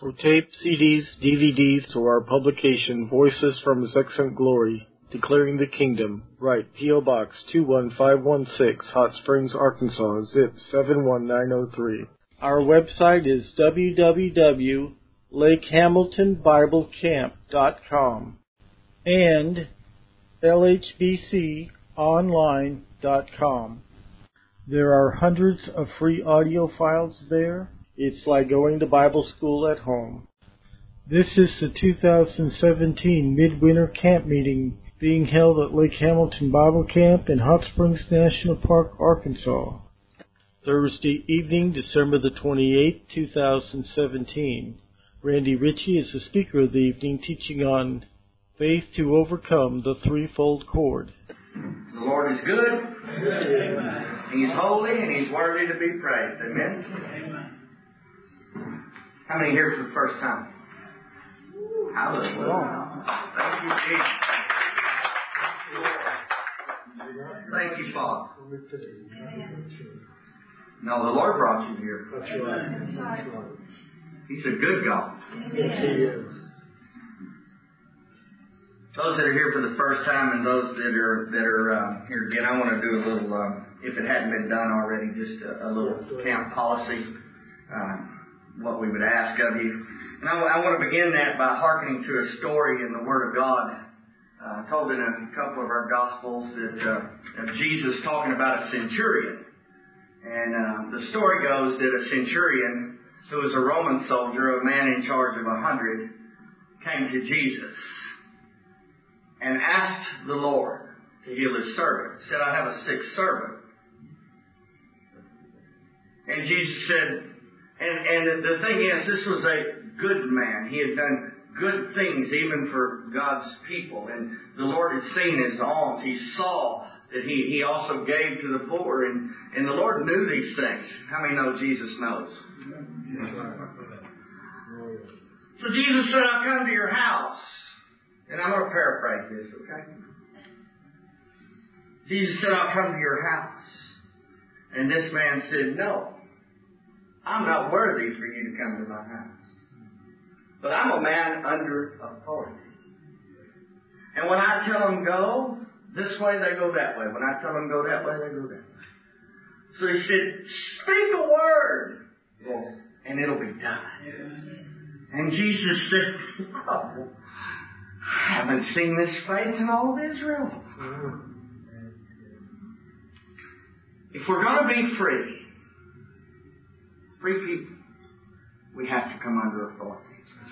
For tape, CDs, DVDs, or our publication, Voices from His Excellent Glory, Declaring the Kingdom, write P.O. Box 21516, Hot Springs, Arkansas, zip 71903. Our website is www.lakehamiltonbiblecamp.com and lhbconline.com. There are hundreds of free audio files there. It's like going to Bible school at home. This is the 2017 Midwinter Camp Meeting being held at Lake Hamilton Bible Camp in Hot Springs National Park, Arkansas. Thursday evening, December the 28th, 2017. Randy Ritchie is the speaker of the evening, teaching on Faith to Overcome the Threefold Cord. The Lord is good. Amen. He's holy and He's worthy to be praised. Amen. Amen. How many here for the first time? Hallelujah. Thank you, Jesus. Thank you, Father. No, the Lord brought you here. That's right. He's a good God. Yes, He is. Those that are here for the first time and those that are here again, I want to do a little, if it hadn't been done already, just a little camp policy, what we would ask of you. And I want to begin that by hearkening to a story in the Word of God, told in a couple of our Gospels, that of Jesus talking about a centurion. And the story goes that a centurion, who was a Roman soldier, a man in charge of 100, came to Jesus and asked the Lord to heal his servant. Said, I have a sick servant. And Jesus said, and the thing is, this was a good man. He had done good things even for God's people. And the Lord had seen his alms. He saw that he also gave to the poor. And the Lord knew these things. How many know Jesus knows? So Jesus said, I'll come to your house. And I'm going to paraphrase this, okay? Jesus said, I'll come to your house. And this man said, no, I'm not worthy for you to come to my house. But I'm a man under authority. And when I tell them go this way, they go that way. When I tell them go that way, they go that way. So he said, speak a word, and it'll be done. And Jesus said, oh, I haven't seen this faith in all of Israel. If we're going to be free people, we have to come under authority.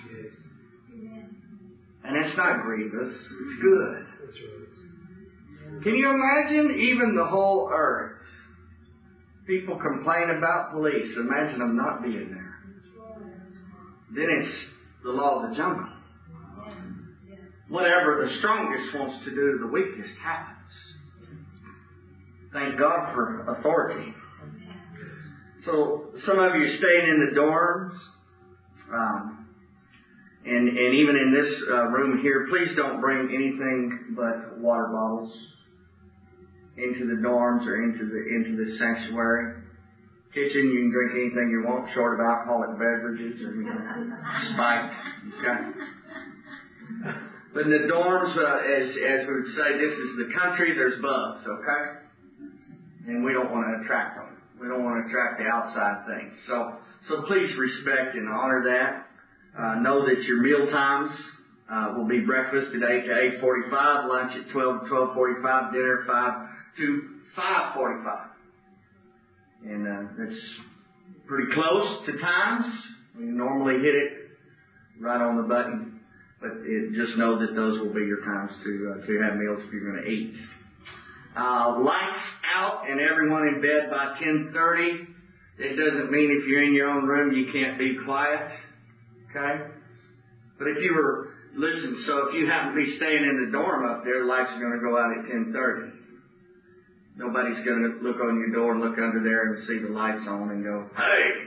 And it's not grievous, it's good. Can you imagine even the whole earth? People complain about police. Imagine them not being there. Then it's the law of the jungle. Whatever the strongest wants to do, the weakest happens. Thank God for authority. So some of you staying in the dorms, and even in this room here, please don't bring anything but water bottles into the dorms or into the sanctuary. Kitchen, you can drink anything you want, short of alcoholic beverages or spiked. Okay. But in the dorms, as we would say, this is the country, there's bugs, okay? And we don't want to attract them. We don't want to attract the outside things. So please respect and honor that. Know that your meal times will be breakfast at 8 to 8:45, lunch at 12 to 12:45, dinner 5 to 5:45. And that's pretty close to times. We normally hit it right on the button. But just know that those will be your times to have meals if you're going to eat. Lights out and everyone in bed by 10:30. It doesn't mean if you're in your own room you can't be quiet. Okay? But if you were, listen, so if you happen to be staying in the dorm up there, the lights are going to go out at 10:30. Nobody's going to look on your door and look under there and see the lights on and go, hey!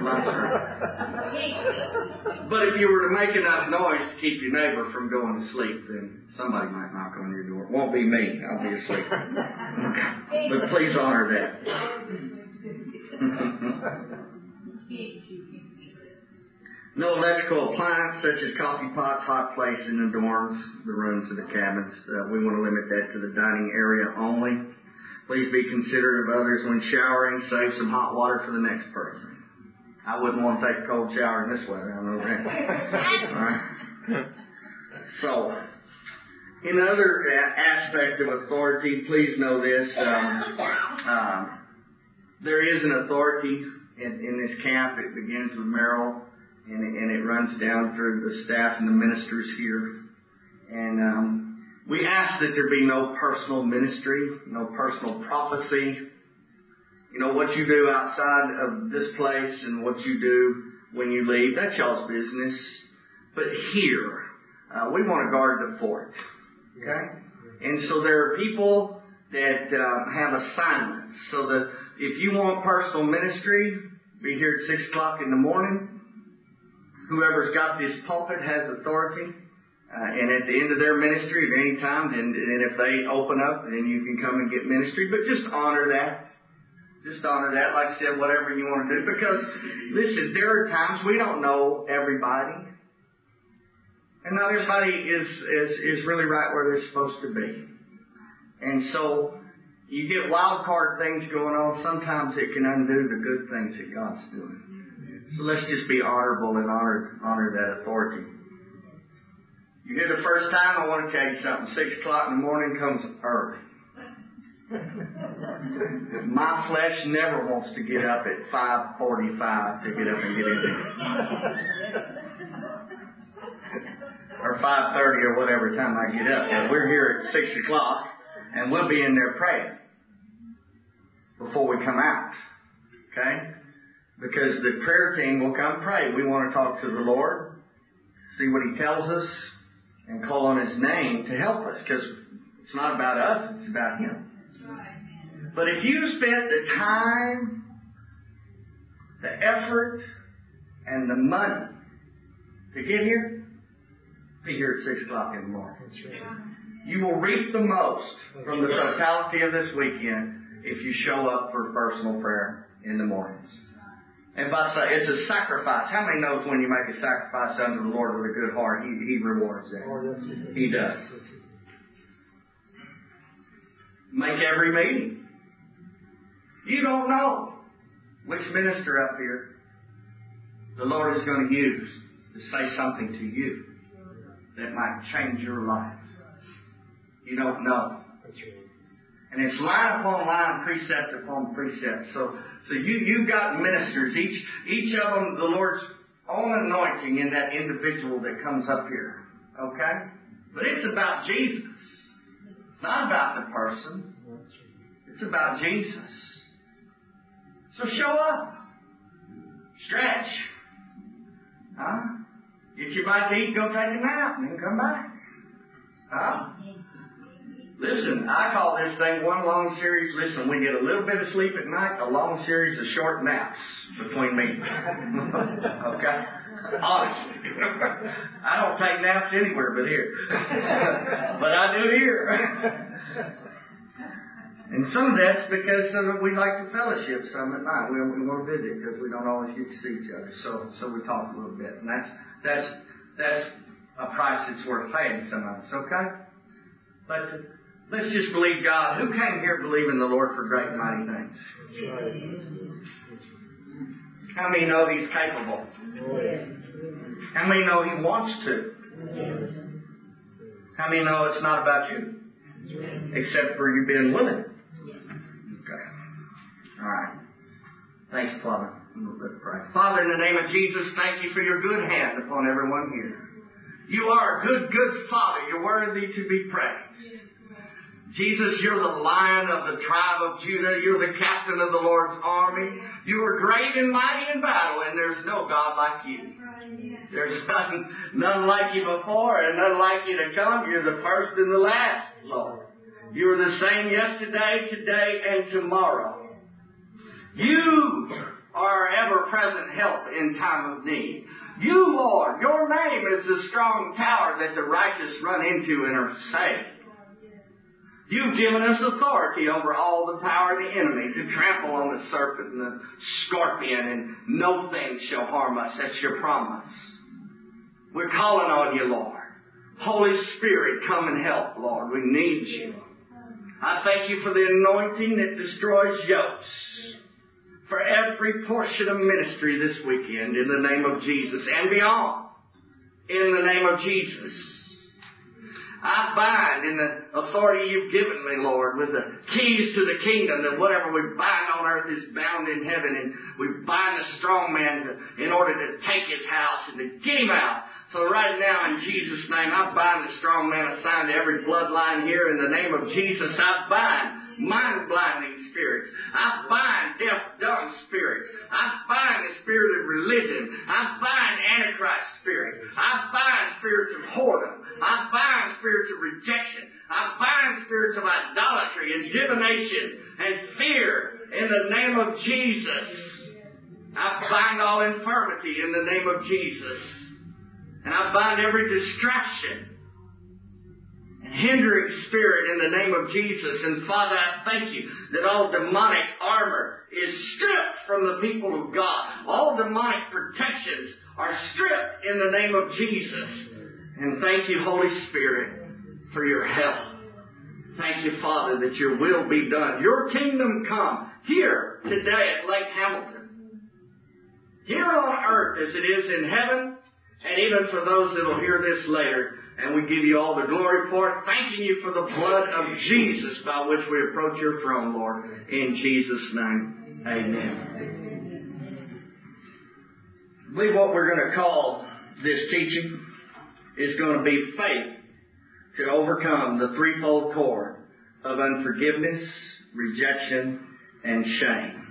But if you were to make enough noise to keep your neighbor from going to sleep, then somebody might knock on your door. It won't be me. I'll be asleep. But please honor that. No electrical appliance such as coffee pots, hot plates in the dorms, the rooms, and the cabins. We want to limit that to the dining area only. Please be considerate of others when showering. Save some hot water for the next person. I wouldn't want to take a cold shower in this weather. I know that. All right. So, in other aspect of authority, please know this. There is an authority in this camp. It begins with Merrill, and it runs down through the staff and the ministers here. And we ask that there be no personal ministry, no personal prophecy. You know, what you do outside of this place and what you do when you leave, that's y'all's business. But here, we want to guard the fort. Okay? And so there are people that have assignments. So that if you want personal ministry, be here at 6 o'clock in the morning. Whoever's got this pulpit has authority. And at the end of their ministry, at any time, then if they open up, then you can come and get ministry. But just honor that. Just honor that. Like I said, whatever you want to do. Because, listen, there are times we don't know everybody. And not everybody is really right where they're supposed to be. And so, you get wild card things going on. Sometimes it can undo the good things that God's doing. So let's just be honorable and honor that authority. You're here the first time, I want to tell you something. 6 o'clock in the morning comes early. My flesh never wants to get up at 5:45 to get up and get in there. Or 5:30 or whatever time I get up. But we're here at 6 o'clock, and we'll be in there praying before we come out. Okay? Because the prayer team will come pray. We want to talk to the Lord, see what He tells us, and call on His name to help us. Because it's not about us, it's about Him. But if you spent the time, the effort, and the money to get here, be here at 6 o'clock in the morning. You will reap the most from the totality of this weekend if you show up for personal prayer in the mornings. And it's a sacrifice. How many knows when you make a sacrifice unto the Lord with a good heart, He rewards that? Oh, yes, He does. Make every meeting. You don't know which minister up here the Lord is going to use to say something to you that might change your life. You don't know. That's right. And it's line upon line, precept upon precept. So you've got ministers, each of them the Lord's own anointing in that individual that comes up here. Okay? But it's about Jesus. It's not about the person. It's about Jesus. So show up. Stretch. Huh? Get your bite to eat, go take a nap, and then come back. Huh? Listen, I call this thing one long series. Listen, we get a little bit of sleep at night, a long series of short naps between meetings. Okay? Honestly. I don't take naps anywhere but here. But I do here. And some of that's because we like to fellowship some at night. We want to visit because we don't always get to see each other. So we talk a little bit. And that's a price that's worth paying some of us, okay? But let's just believe God. Who came here believing the Lord for great and mighty things? How many know He's capable? How many know He wants to? How many know it's not about you? Except for you being willing. Okay. All right. Thank you, Father. Let's pray. Father, in the name of Jesus, thank you for your good hand upon everyone here. You are a good, good Father. You're worthy to be praised. Jesus, you're the Lion of the tribe of Judah. You're the captain of the Lord's army. You are great and mighty in battle, and there's no God like you. There's none like you before and none like you to come. You're the first and the last, Lord. You're the same yesterday, today, and tomorrow. You are ever-present help in time of need. You, Lord, your name is the strong tower that the righteous run into and are saved. You've given us authority over all the power of the enemy to trample on the serpent and the scorpion, and no thing shall harm us. That's your promise. We're calling on you, Lord. Holy Spirit, come and help, Lord. We need you. I thank you for the anointing that destroys yokes for every portion of ministry this weekend in the name of Jesus and beyond. In the name of Jesus. I bind in the authority you've given me, Lord, with the keys to the kingdom, that whatever we bind on earth is bound in heaven, and we bind the strong man in order to take his house and to get him out. So right now, in Jesus' name, I bind the strong man assigned to every bloodline here. In the name of Jesus, I bind mind-blinding spirits. I bind deaf, dumb spirits. I bind the spirit of religion. I bind antichrist spirits. I bind spirits of whoredom. I bind spirits of rejection. I bind spirits of idolatry and divination and fear in the name of Jesus. I bind all infirmity in the name of Jesus. And I bind every distraction and hindering spirit in the name of Jesus. And Father, I thank you that all demonic armor is stripped from the people of God. All demonic protections are stripped in the name of Jesus. And thank you, Holy Spirit, for your help. Thank you, Father, that your will be done. Your kingdom come here today at Lake Hamilton. Here on earth as it is in heaven, and even for those that will hear this later. And we give you all the glory for it, thanking you for the blood of Jesus by which we approach your throne, Lord. In Jesus' name, amen. I believe what we're going to call this teaching is going to be faith to overcome the threefold cord of unforgiveness, rejection, and shame.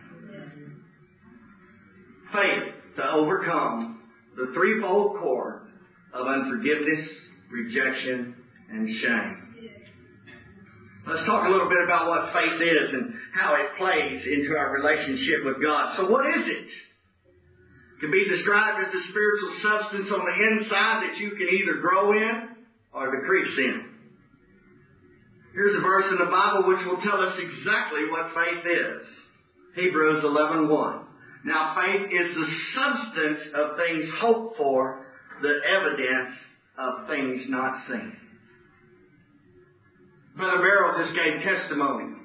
Faith to overcome the threefold cord of unforgiveness, rejection, and shame. Let's talk a little bit about what faith is and how it plays into our relationship with God. So what is it? It can be described as the spiritual substance on the inside that you can either grow in or decrease in. Here's a verse in the Bible which will tell us exactly what faith is. Hebrews 11:1. Now faith is the substance of things hoped for, the evidence of things not seen. Brother Barrow just gave testimony.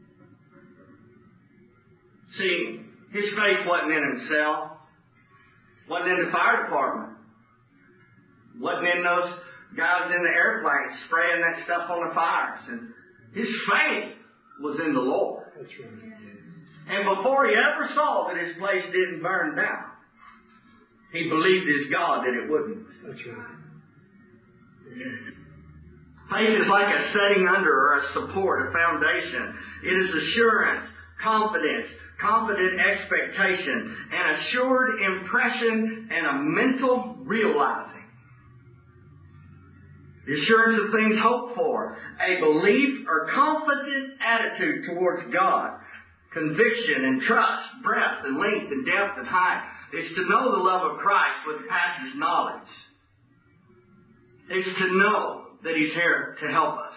See, his faith wasn't in himself, wasn't in the fire department, wasn't in those guys in the airplanes spraying that stuff on the fires. And his faith was in the Lord. That's right. And before he ever saw that his place didn't burn down, he believed his God that it wouldn't. That's right. Faith is like a setting under or a support, a foundation. It is assurance, confidence, confident expectation, an assured impression, and a mental realizing. The assurance of things hoped for, a belief or confident attitude towards God. Conviction and trust, breadth and length and depth and height. It's to know the love of Christ which passes knowledge. It's to know that He's here to help us.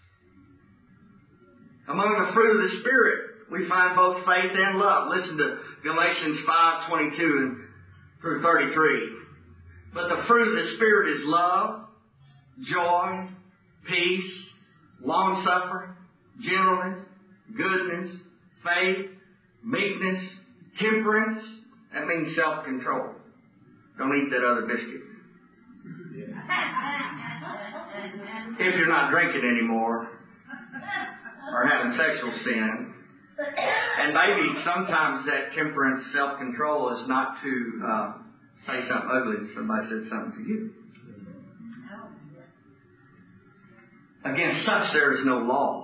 Among the fruit of the Spirit, we find both faith and love. Listen to Galatians 5:22 through 33. But the fruit of the Spirit is love, joy, peace, long-suffering, gentleness, goodness, faith, meekness, temperance. That means self-control. Don't eat that other biscuit. If you're not drinking anymore or having sexual sin. And maybe sometimes that temperance, self-control is not to say something ugly if somebody said something to you. Against such there is no law.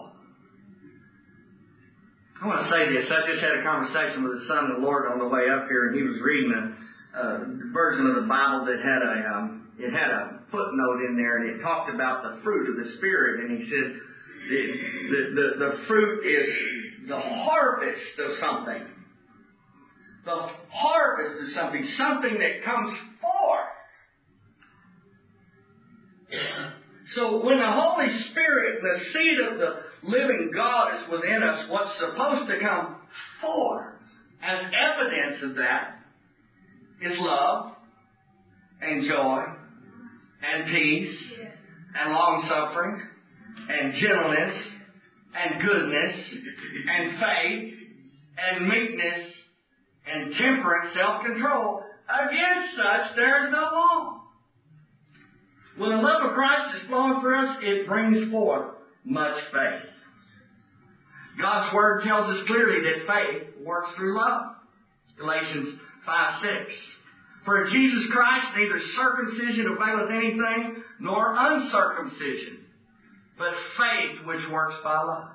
I want to say this. I just had a conversation with the son of the Lord on the way up here, and he was reading a version of the Bible that had a footnote in there, and it talked about the fruit of the Spirit. And he said the fruit is the harvest of something. The harvest of something. Something that comes forth. So when the Holy Spirit, the seed of the living God is within us, what's supposed to come forth as evidence of that is love and joy and peace and long-suffering and gentleness and goodness and faith and meekness and temperance, self-control. Against such there is no law. When the love of Christ is flowing through us, it brings forth much faith. God's Word tells us clearly that faith works through love. Galatians 5:6. For in Jesus Christ neither circumcision availeth anything, nor uncircumcision, but faith which works by love.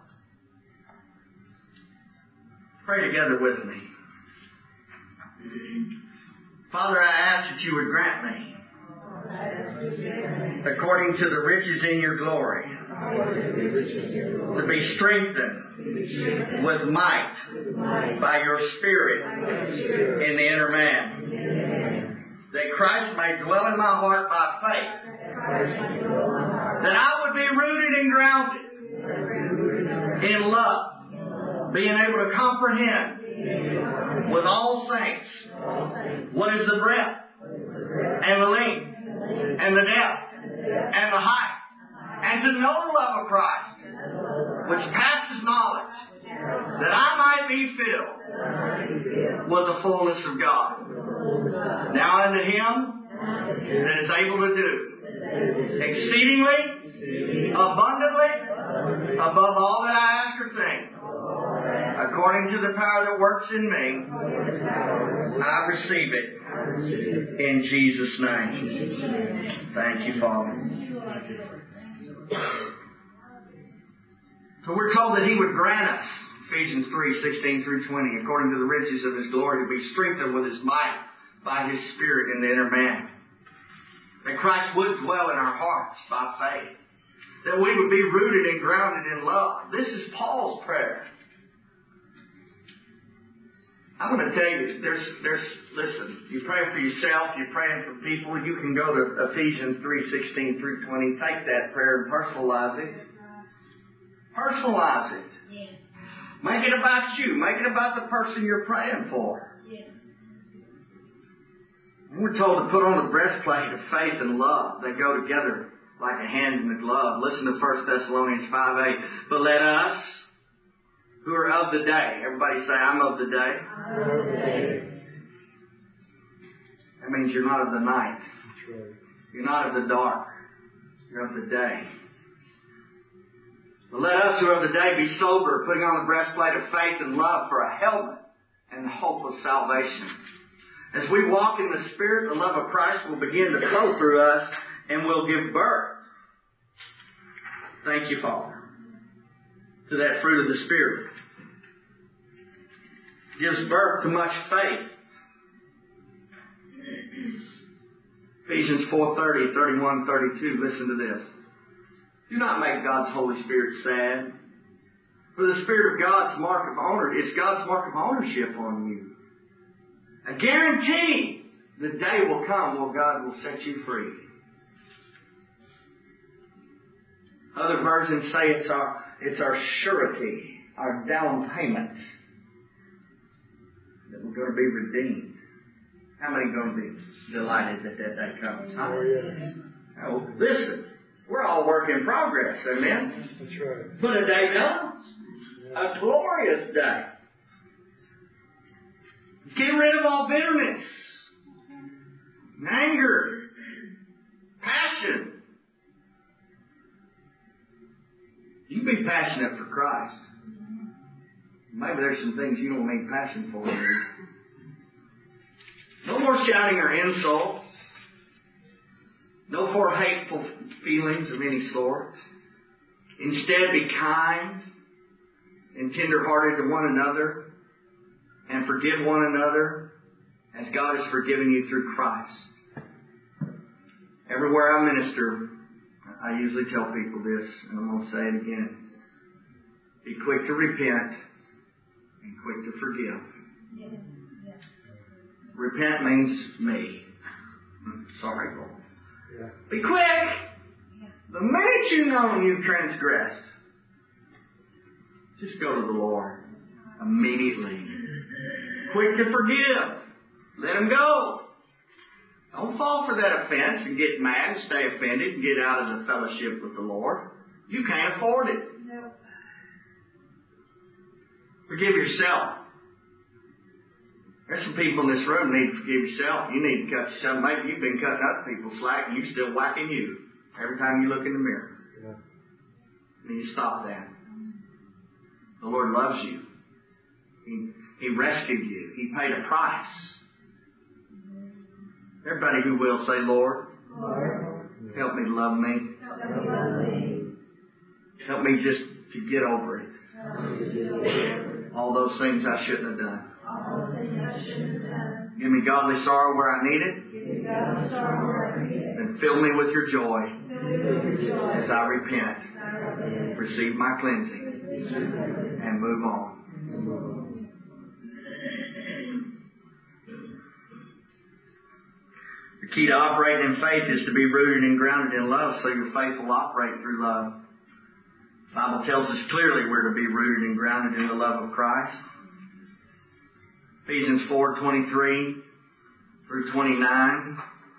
Pray together with me. Father, I ask that you would grant me, according to the riches in your glory, to be strengthened with might by your Spirit in the inner man, that Christ may dwell in my heart by faith, that I would be rooted and grounded in love, being able to comprehend with all saints what is the breadth and the length and the depth and the height, and to know the love of Christ, which passes knowledge, that I might be filled with the fullness of God. Now unto Him that is able to do exceedingly, abundantly, above all that I ask or think, according to the power that works in me, I receive it in Jesus' name. Thank you, Father. So we're told that He would grant us, Ephesians 3:16 through 20, according to the riches of His glory, to be strengthened with His might by His Spirit in the inner man. That Christ would dwell in our hearts by faith. That we would be rooted and grounded in love. This is Paul's prayer. I'm going to tell you, listen, you pray for yourself, you're praying for people, you can go to Ephesians 3:16 through 20, take that prayer and personalize it. Personalize it. Yeah. Make it about you. Make it about the person you're praying for. Yeah. We're told to put on the breastplate of faith and love. They go together like a hand in a glove. Listen to 1 Thessalonians 5:8. But let us, who are of the day. Everybody say, I'm of the day. I'm of the day. That means you're not of the night. That's right. You're not of the dark. You're of the day. But let us who are of the day be sober, putting on the breastplate of faith and love for a helmet and the hope of salvation. As we walk in the Spirit, the love of Christ will begin to flow through us and will give birth. Thank you, Father, to that fruit of the Spirit. Gives birth to much faith. Ephesians 4:30, 31, 32. Listen to this. Do not make God's Holy Spirit sad. For the Spirit of God's mark of honor, it's God's mark of ownership on you. I guarantee the day will come where God will set you free. Other versions say it's our surety, our down payment, that we're going to be redeemed. How many are going to be delighted that day comes? Huh? Oh, yes. Oh, listen, we're all work in progress, amen? That's right. But a day comes, a glorious day. Get rid of all bitterness, anger, passion. You can be passionate for Christ. Maybe there's some things you don't need passion for. No more shouting or insults. No more hateful feelings of any sort. Instead, be kind and tender-hearted to one another and forgive one another as God has forgiven you through Christ. Everywhere I minister, I usually tell people this, and I'm going to say it again. Be quick to repent and quick to forgive. Yeah. Repent means me. Sorry, Lord. Yeah. Be quick. The minute you know you've transgressed, Just go to the Lord immediately. Quick to forgive. Let Him go. Don't fall for that offense and get mad and stay offended and get out of the fellowship with the Lord. You can't afford it. No. Forgive yourself. There's some people in this room need to forgive yourself. You need to cut yourself. Maybe you've been cutting other people slack and you're still whacking you every time you look in the mirror. Yeah. You need to stop that. The Lord loves you. He rescued you. He paid a price. Everybody who will say, Lord, help me to love me. Help me just to get over it. All those things I shouldn't have done. Give me godly sorrow where I need it. And fill me with your joy as I repent. Receive my cleansing. And move on. The key to operating in faith is to be rooted and grounded in love so your faith will operate through love. The Bible tells us clearly we're to be rooted and grounded in the love of Christ. Ephesians 4:23 through 29.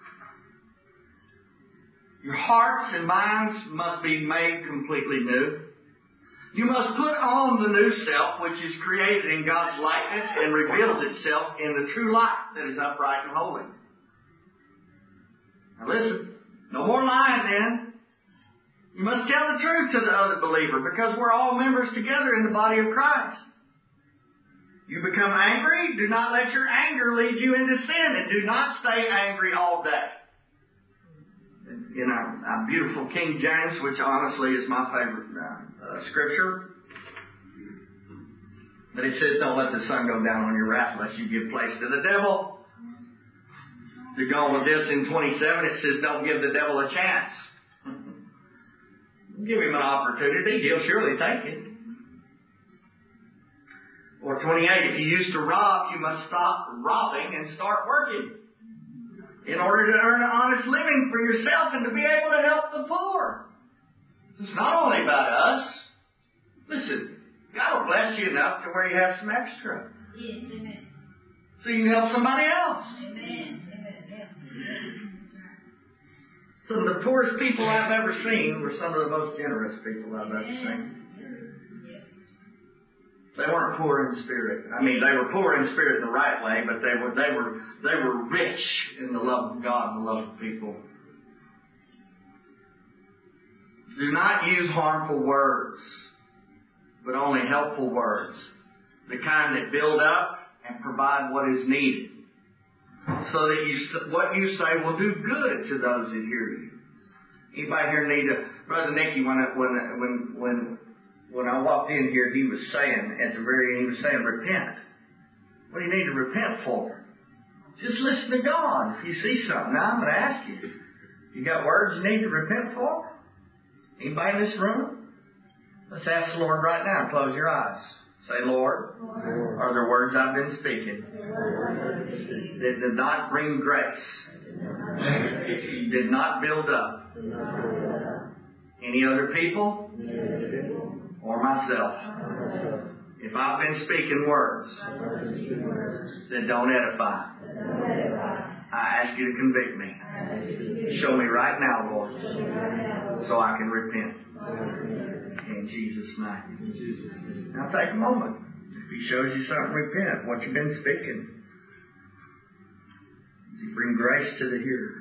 Your hearts and minds must be made completely new. You must put on the new self, which is created in God's likeness and reveals itself in the true light that is upright and holy. Now listen, no more lying then. You must tell the truth to the other believer because we're all members together in the body of Christ. You become angry, do not let your anger lead you into sin, and do not stay angry all day. In our beautiful King James, which honestly is my favorite scripture, but it says, don't let the sun go down on your wrath lest you give place to the devil. To go with this in 27, it says, don't give the devil a chance. Give him an opportunity, he'll surely take it. Or 28, if you used to rob, you must stop robbing and start working in order to earn an honest living for yourself and to be able to help the poor. It's not only about us. Listen, God will bless you enough to where you have some extra. Yes, amen. So you can help somebody else. Amen. Some of the poorest people I've ever seen were some of the most generous people I've ever seen. They weren't poor in spirit. I mean, they were poor in spirit in the right way, but they were rich in the love of God and the love of people. Do not use harmful words, but only helpful words, the kind that build up and provide what is needed, so that what you say will do good to those that hear you. Anybody here need Brother Nicky, when I walked in here, he was saying, at the very end, he was saying, repent. What do you need to repent for? Just listen to God. If you see something, now I'm going to ask you, you got words you need to repent for? Anybody in this room? Let's ask the Lord right now. Close your eyes. Say, Lord, are there words I've been speaking that did not bring grace, did not build up any other people or myself? If I've been speaking words that don't edify, I ask you to convict me. Show me right now, Lord, so I can repent. In Jesus' name. Now take a moment. If He shows you something, repent. What you've been speaking. Does He bring grace to the hearer?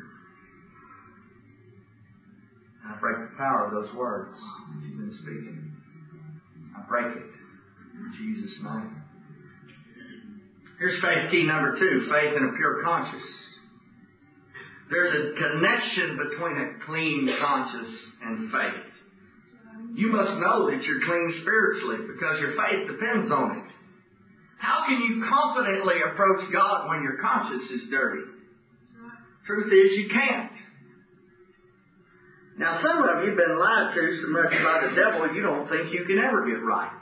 I break the power of those words that you've been speaking. I break it. In Jesus' name. Here's faith key number 2. Faith in a pure conscience. There's a connection between a clean conscience and faith. You must know that you're clean spiritually because your faith depends on it. How can you confidently approach God when your conscience is dirty? Truth is, you can't. Now, some of you have been lied to so much by the devil you don't think you can ever get right.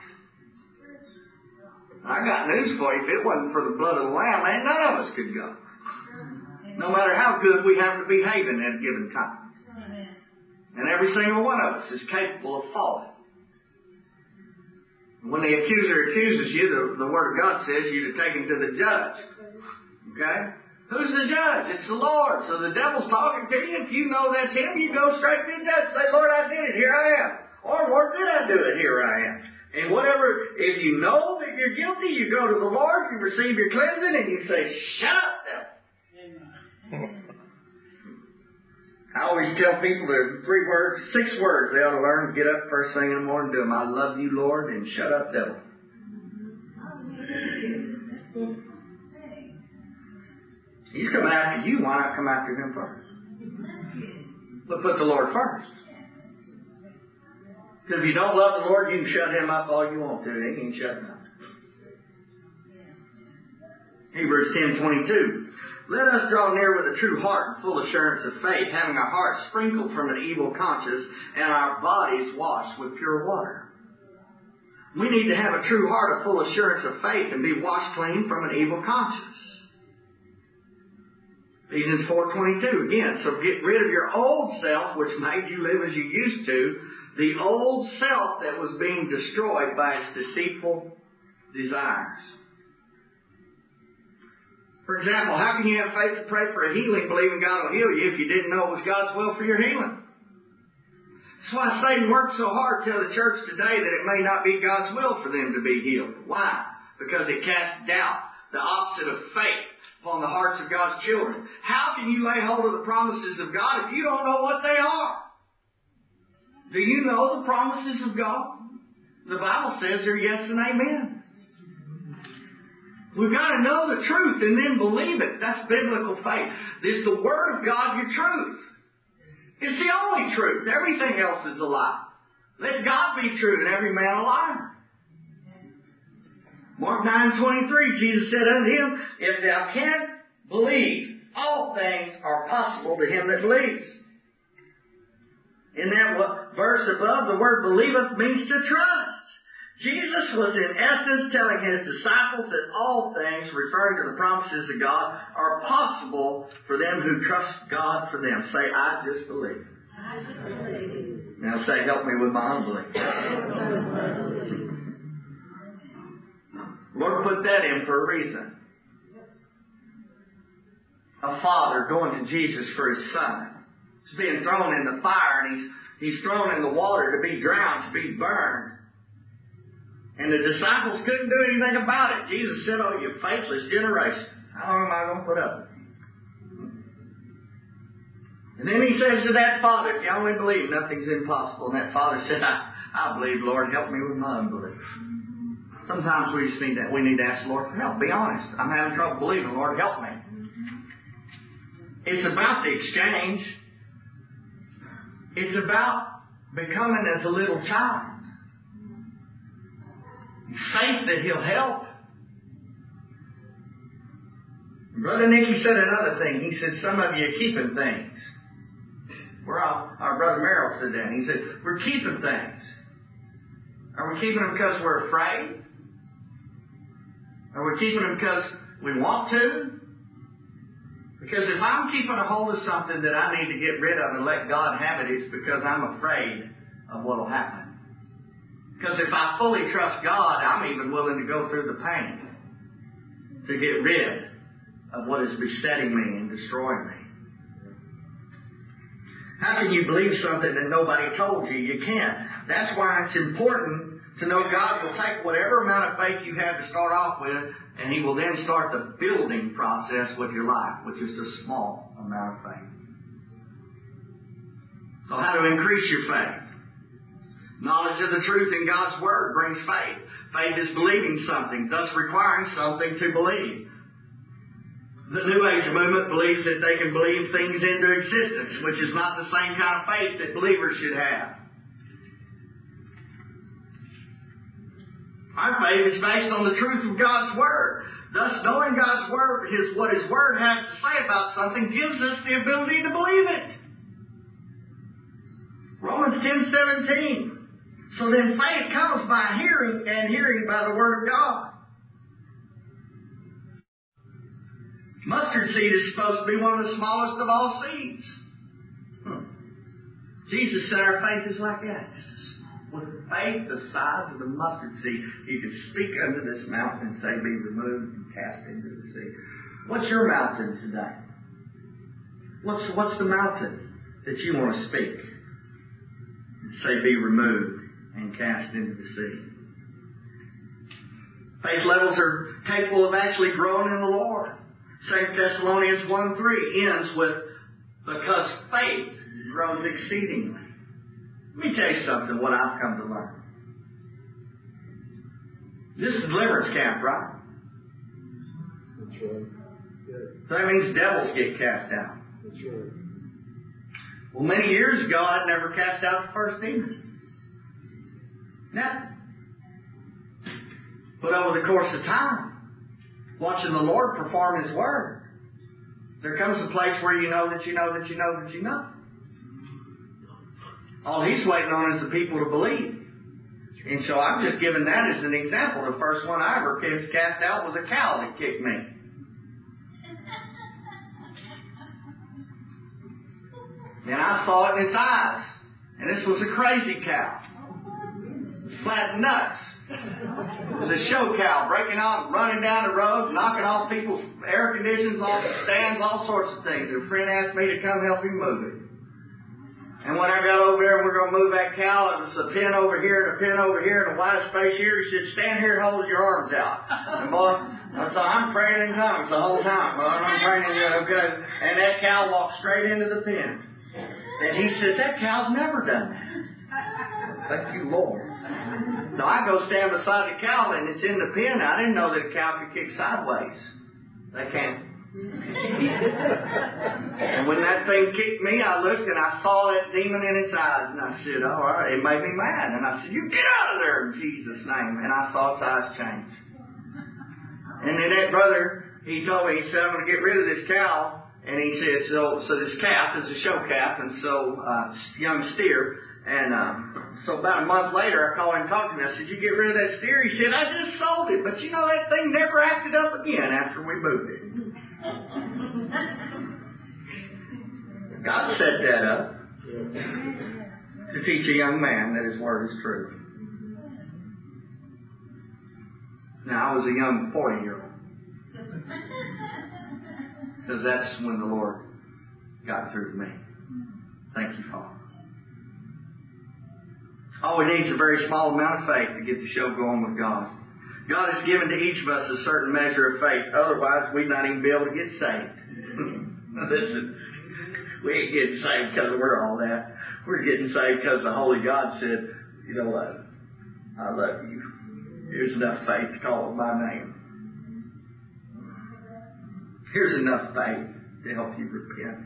I got news for you. If it wasn't for the blood of the Lamb, ain't none of us could go. No matter how good we have to behave in that given time. And every single one of us is capable of falling. When the accuser accuses you, the Word of God says you to take him to the judge. Okay? Who's the judge? It's the Lord. So the devil's talking to you. If you know that's him, you go straight to the judge. Say, Lord, I did it. Here I am. Or, Lord, did I do it? Here I am. And whatever, if you know that you're guilty, you go to the Lord, you receive your cleansing, and you say, shut up, devil. I always tell people there's 6 words they ought to learn to get up first thing in the morning and do them. I love you, Lord, and shut up, devil. He's coming after you. Why not come after him first? But put the Lord first. Because if you don't love the Lord, you can shut him up all you want to. He ain't shutting up. Hebrews 10:22. Let us draw near with a true heart and full assurance of faith, having our hearts sprinkled from an evil conscience and our bodies washed with pure water. We need to have a true heart of full assurance of faith and be washed clean from an evil conscience. Ephesians 4:22 again. So get rid of your old self, which made you live as you used to, the old self that was being destroyed by its deceitful desires. For example, how can you have faith to pray for a healing, believing God will heal you if you didn't know it was God's will for your healing? That's why Satan works so hard to tell the church today that it may not be God's will for them to be healed. Why? Because it casts doubt, the opposite of faith, upon the hearts of God's children. How can you lay hold of the promises of God if you don't know what they are? Do you know the promises of God? The Bible says they're yes and amen. We've got to know the truth and then believe it. That's biblical faith. Is the Word of God your truth? It's the only truth. Everything else is a lie. Let God be true and every man a liar. Mark 9:23, Jesus said unto him, if thou canst believe, all things are possible to him that believes. In that verse above, the word believeth means to trust. Jesus was in essence telling his disciples that all things, referring to the promises of God, are possible for them who trust God for them. Say, I just believe. I just believe. Now say, help me with my unbelief. Lord put that in for a reason. A father going to Jesus for his son. He's being thrown in the fire and he's thrown in the water to be drowned, to be burned. And the disciples couldn't do anything about it. Jesus said, oh, you faithless generation. How long am I going to put up with you? And then he says to that father, if you only believe, nothing's impossible. And that father said, I believe, Lord, help me with my unbelief. Sometimes we just need that. We need to ask the Lord for help. Be honest. I'm having trouble believing. Lord, help me. It's about the exchange. It's about becoming as a little child. Faith that he'll help. Brother Nicky said another thing. He said, some of you are keeping things. Our brother Merrill said that. He said, we're keeping things. Are we keeping them because we're afraid? Are we keeping them because we want to? Because if I'm keeping a hold of something that I need to get rid of and let God have it, it's because I'm afraid of what will happen. Because if I fully trust God, I'm even willing to go through the pain to get rid of what is besetting me and destroying me. How can you believe something that nobody told you? You can't. That's why it's important to know God will take whatever amount of faith you have to start off with, and He will then start the building process with your life, which is a small amount of faith. So how to increase your faith? Knowledge of the truth in God's Word brings faith. Faith is believing something, thus requiring something to believe. The New Age movement believes that they can believe things into existence, which is not the same kind of faith that believers should have. Our faith is based on the truth of God's Word. Thus, knowing God's Word, what His Word has to say about something, gives us the ability to believe it. Romans 10:17. So then faith comes by hearing, and hearing by the Word of God. Mustard seed is supposed to be one of the smallest of all seeds. Jesus said our faith is like that. Just a small. With faith the size of the mustard seed, you can speak unto this mountain and say, be removed and cast into the sea. What's your mountain today? What's the mountain that you want to speak? And say, be removed and cast into the sea. Faith levels are capable of actually growing in the Lord. 2 Thessalonians 1:3 ends with, because faith grows exceedingly. Let me tell you something, what I've come to learn. This is deliverance camp, right? That's right. Yes. So that means devils get cast out. That's right. Well, many years ago, I'd never cast out the first demon. Never. But over the course of time, watching the Lord perform His Word, there comes a place where you know that you know that you know that you know. All He's waiting on is the people to believe. And so I'm just giving that as an example. The first one I ever cast out was a cow that kicked me. And I saw it in its eyes. And this was a crazy cow. Flat nuts. It was a show cow, breaking out, running down the road, knocking off people's air conditioners off the stands, all sorts of things. A friend asked me to come help him move it. And when I got over there and we're going to move that cow, it was a pin over here and a pin over here and a wide space here. He said, stand here and hold your arms out. And boy, so I'm praying in tongues the whole time. Boy, I'm praying in okay. And that cow walked straight into the pen. And he said, that cow's never done that. Thank you, Lord. So I go stand beside the cow and it's in the pen. I didn't know that a cow could kick sideways. They can't. And when that thing kicked me, I looked and I saw that demon in its eyes. And I said, all right, it made me mad. And I said, you get out of there in Jesus' name. And I saw its eyes change. And then that brother, he told me, he said, I'm going to get rid of this cow. And he said, so this calf is a show calf, and so young steer. And so about a month later, I called him and talked to him. I said, did you get rid of that steer? He said, I just sold it. But you know, that thing never acted up again after we moved it. God set that up to teach a young man that His Word is true. Now, I was a young 40-year-old. Because that's when the Lord got through to me. Thank you, Father. All we need is a very small amount of faith to get the show going with God. God has given to each of us a certain measure of faith. Otherwise, we'd not even be able to get saved. Listen, we ain't getting saved because we're all that. We're getting saved because the Holy God said, you know what? I love you. Here's enough faith to call it my name. Here's enough faith to help you repent.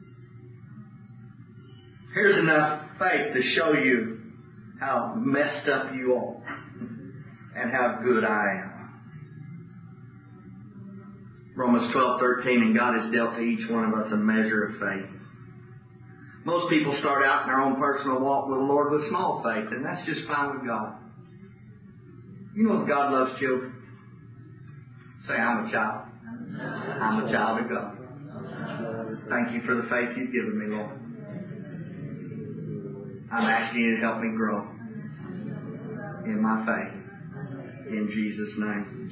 Here's enough faith to show you how messed up you are and how good I am. Romans 12:13, and God has dealt to each one of us a measure of faith. Most people start out in their own personal walk with the Lord with small faith, and that's just fine with God. You know if God loves children? Say, I'm a child. I'm a child of God. Thank you for the faith you've given me, Lord. I'm asking you to help me grow in my faith. In Jesus' name.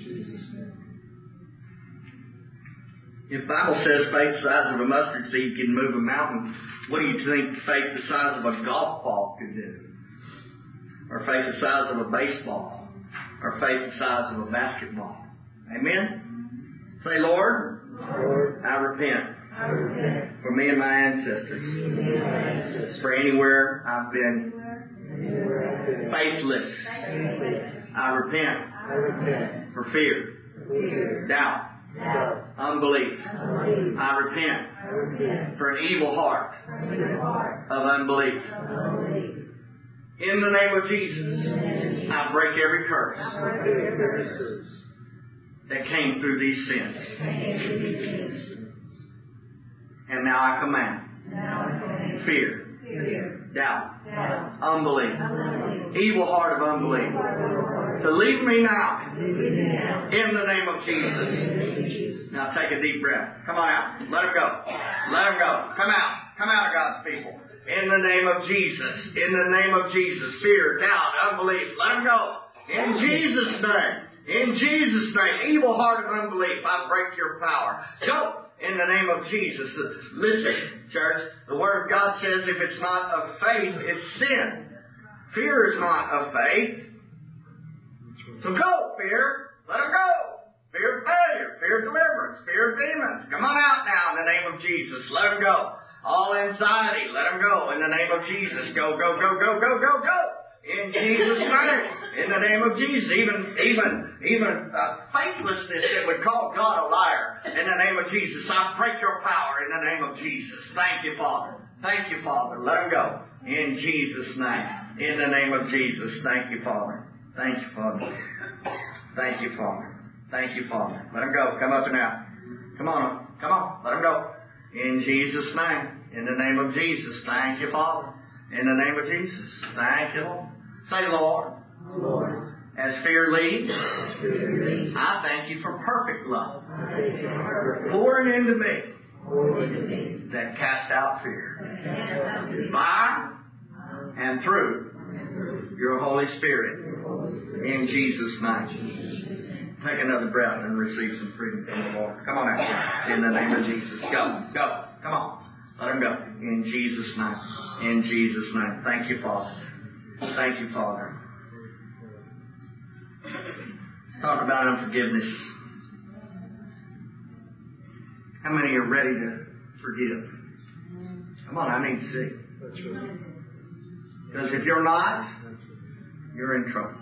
If the Bible says faith the size of a mustard seed can move a mountain, what do you think faith the size of a golf ball could do? Or faith the size of a baseball? Or faith the size of a basketball? Amen? Say, Lord, I repent for me and my ancestors, for anywhere I've been faithless. I repent for fear, doubt, unbelief. I repent for an evil heart of unbelief. In the name of Jesus, I break every curse that came through these sins. And now I command fear, doubt, unbelief, evil heart of unbelief to leave me now in the name of Jesus. Now take a deep breath. Come on out. Let him go. Let him go. Come out. Come out of God's people. In the name of Jesus. In the name of Jesus. Fear, doubt, unbelief. Let them go. In Jesus' name. In Jesus' name. Evil-hearted unbelief. I break your power. Go. In the name of Jesus. Listen, church. The Word of God says if it's not of faith, it's sin. Fear is not of faith. So go, fear. Let them go. Fear of failure. Fear of deliverance. Fear of demons. Come on out now in the name of Jesus. Let them go. All anxiety, let them go in the name of Jesus. Go, go, go, go, go, go, go. In Jesus' name. In the name of Jesus. Even faithlessness that would call God a liar. In the name of Jesus. I break your power in the name of Jesus. Thank you, Father. Thank you, Father. Let them go. In Jesus' name. In the name of Jesus. Thank you, Father. Thank you, Father. Thank you, Father. Thank you, Father. Let them go. Come up and out. Come on. Come on. Let them go. In Jesus' name. In the name of Jesus. Thank you, Father. In the name of Jesus. Thank you, Lord. Say, Lord. Lord. As fear leads, I thank you for perfect love. Pouring into me that cast out fear. By and through your Holy Spirit. In Jesus' name. Take another breath and receive some freedom from the Lord. Come on out. In the name of Jesus. Go. Go. Come on. Let him go. In Jesus' name. In Jesus' name. Thank you, Father. Thank you, Father. Let's talk about unforgiveness. How many are ready to forgive? Come on, I need to see. Because if you're not, you're in trouble.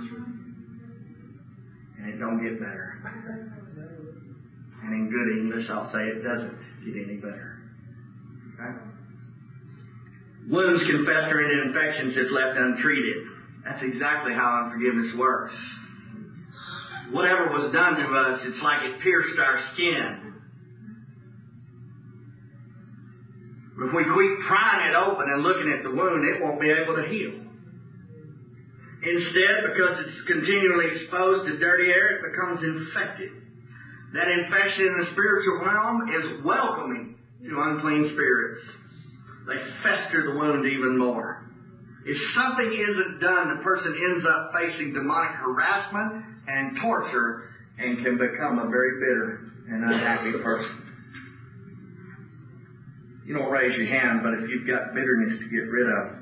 And it don't get better. And in good English, I'll say it doesn't get any better. Okay? Wounds can fester into infections if left untreated. That's exactly how unforgiveness works. Whatever was done to us, it's like it pierced our skin. If we keep prying it open and looking at the wound, it won't be able to heal. Instead, because it's continually exposed to dirty air, it becomes infected. That infection in the spiritual realm is welcoming to unclean spirits. They fester the wound even more. If something isn't done, the person ends up facing demonic harassment and torture and can become a very bitter and unhappy person. You don't raise your hand, but if you've got bitterness to get rid of,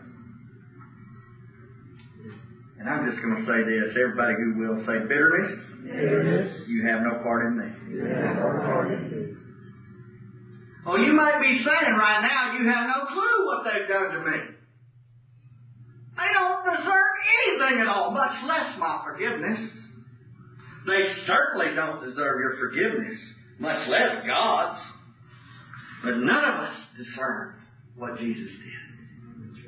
and I'm just going to say this, everybody who will say bitterness, you have no part in me. Oh, you might be saying right now, you have no clue what they've done to me. They don't deserve anything at all, much less my forgiveness. They certainly don't deserve your forgiveness, much less God's. But none of us deserve what Jesus did.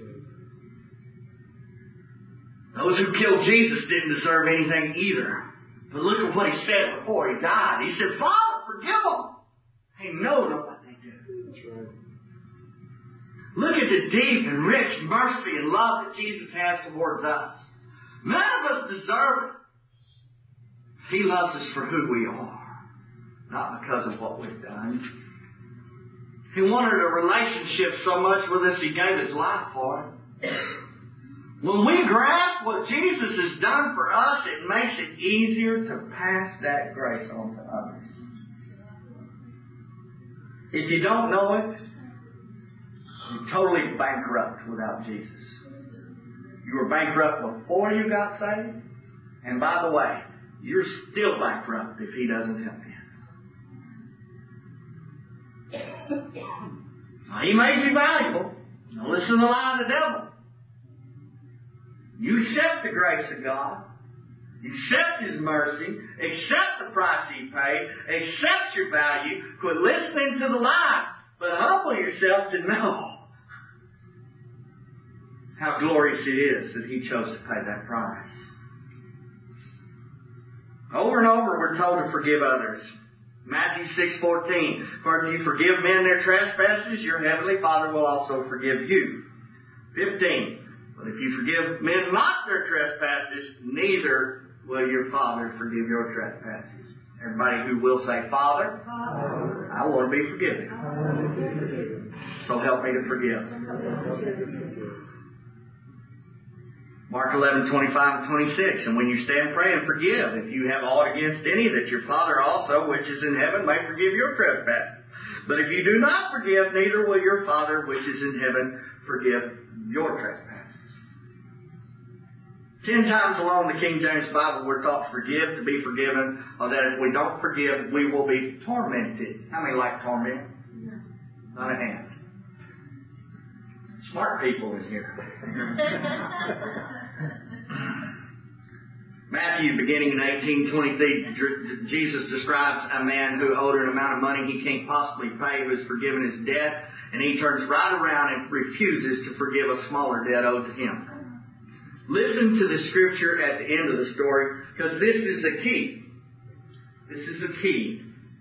Those who killed Jesus didn't deserve anything either. But look at what he said before he died. He said, Father, forgive them. They know not what they do. That's right. Look at the deep and rich mercy and love that Jesus has towards us. None of us deserve it. He loves us for who we are, not because of what we've done. He wanted a relationship so much with us, He gave His life for it. When we grasp what Jesus has done for us, it makes it easier to pass that grace on to others. If you don't know it, you're totally bankrupt without Jesus. You were bankrupt before you got saved, and by the way, you're still bankrupt if He doesn't help you. Now, He made you valuable. Now listen to the lie of the devil. You accept the grace of God. Accept His mercy. Accept the price He paid. Accept your value. Quit listening to the lie. But humble yourself to know how glorious it is that He chose to pay that price. Over and over we're told to forgive others. Matthew 6:14. For if you forgive men their trespasses, your heavenly Father will also forgive you. 15. But if you forgive men not their trespasses, neither will your Father forgive your trespasses. Everybody who will say, Father, I want to be forgiven. So help me to forgive. Mark 11:25-26. And when you stand praying, forgive. If you have aught against any, that your Father also, which is in heaven, may forgive your trespass. But if you do not forgive, neither will your Father, which is in heaven, forgive your trespasses. 10 times alone in the King James Bible we're taught to forgive, to be forgiven, or that if we don't forgive, we will be tormented. How many like torment? Not a hand. Smart people in here. Matthew, beginning in 18:23, Jesus describes a man who owed an amount of money he can't possibly pay, who has forgiven his debt, and he turns right around and refuses to forgive a smaller debt owed to him. Listen to the scripture at the end of the story, because this is the key. This is the key.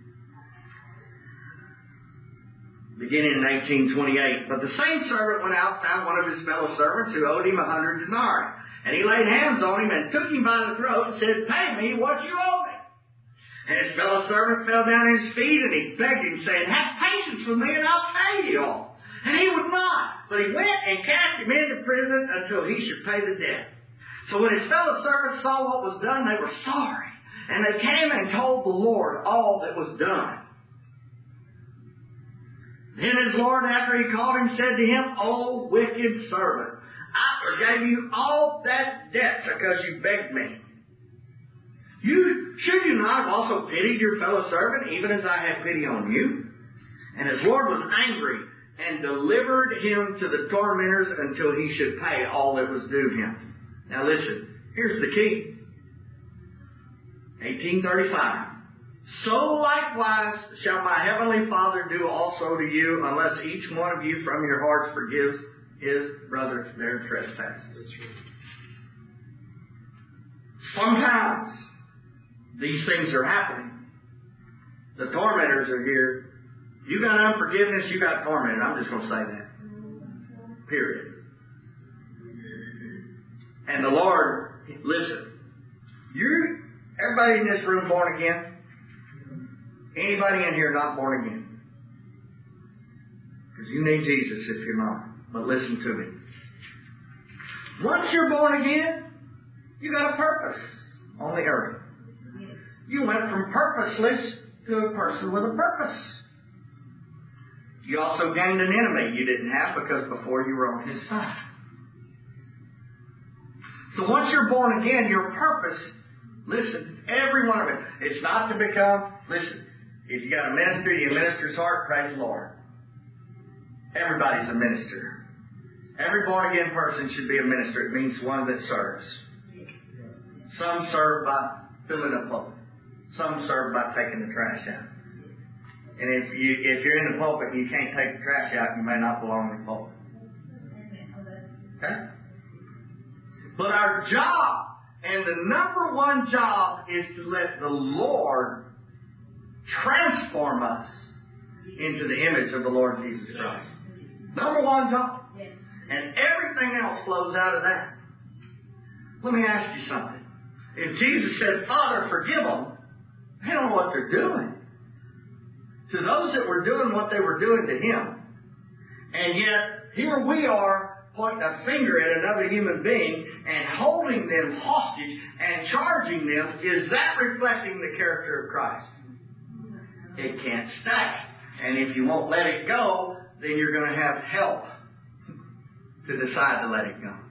Beginning in 18:28. But the same servant went out and found one of his fellow servants who owed him 100 denarii. And he laid hands on him and took him by the throat and said, Pay me what you owe me. And his fellow servant fell down at his feet and he begged him, saying, Have patience with me and I'll pay you all. And he would not. But he went and cast him into prison until he should pay the debt. So when his fellow servants saw what was done, they were sorry. And they came and told the Lord all that was done. Then his Lord, after he called him, said to him, O wicked servant, I forgave you all that debt because you begged me. Should you not have also pitied your fellow servant, even as I had pity on you? And his Lord was angry and delivered him to the tormentors until he should pay all that was due him. Now listen, here's the key. 18:35. So likewise shall my heavenly Father do also to you, unless each one of you from your hearts forgives his brother their trespasses. Sometimes these things are happening. The tormentors are here. You got unforgiveness, you got tormented. I'm just going to say that. Period. And the Lord, listen, everybody in this room born again? Anybody in here not born again? Because you need Jesus if you're not. But listen to me. Once you're born again, you got a purpose on the earth. You went from purposeless to a person with a purpose. You also gained an enemy you didn't have because before you were on his side. So once you're born again, your purpose, listen, every one of it, it's not to become, listen, if you got a minister, you minister's heart, praise the Lord. Everybody's a minister. Every born again person should be a minister. It means one that serves. Some serve by filling a pulpit. Some serve by taking the trash out. And if you're in the pulpit and you can't take the trash out, you may not belong in the pulpit. Okay? But our job, and the number one job, is to let the Lord transform us into the image of the Lord Jesus Christ. Number one job. And everything else flows out of that. Let me ask you something. If Jesus said, Father, forgive them, they don't know what they're doing. To those that were doing what they were doing to Him. And yet, here we are pointing a finger at another human being and holding them hostage and charging them. Is that reflecting the character of Christ? It can't stay. And if you won't let it go, then you're going to have help to decide to let it go.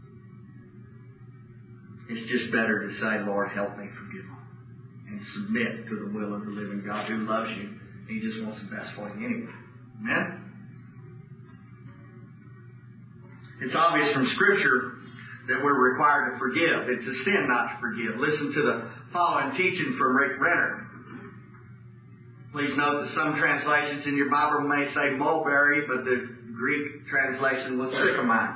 It's just better to say, Lord, help me forgive them. And submit to the will of the living God who loves you. He just wants the best for you anyway. Amen? It's obvious from Scripture that we're required to forgive. It's a sin not to forgive. Listen to the following teaching from Rick Renner. Please note that some translations in your Bible may say mulberry, but the Greek translation was sycamine.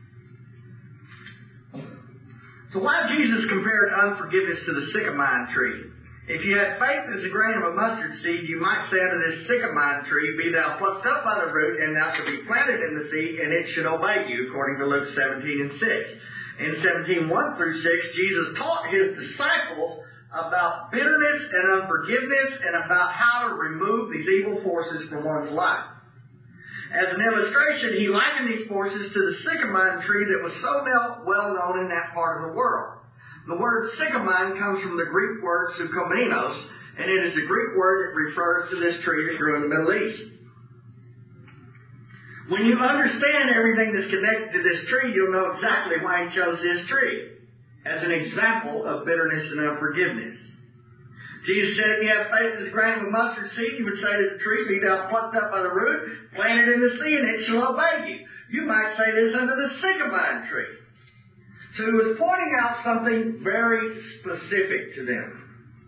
So why Jesus compared unforgiveness to the sycamine tree? If you had faith as a grain of a mustard seed, you might say unto this sycamine tree, Be thou plucked up by the root, and thou shalt be planted in the sea, and it should obey you, according to Luke 17:6. In 17:1-6, Jesus taught His disciples about bitterness and unforgiveness and about how to remove these evil forces from one's life. As an illustration, he likened these forces to the sycamine tree that was so well known in that part of the world. The word sycamine comes from the Greek word sukomenos, and it is a Greek word that refers to this tree that grew in the Middle East. When you understand everything that's connected to this tree, you'll know exactly why he chose this tree as an example of bitterness and unforgiveness. Jesus said, if you have faith as grain of mustard seed, you would say to the tree, be thou plucked up by the root, planted in the sea, and it shall obey you. You might say this under the sycamine tree. So he was pointing out something very specific to them.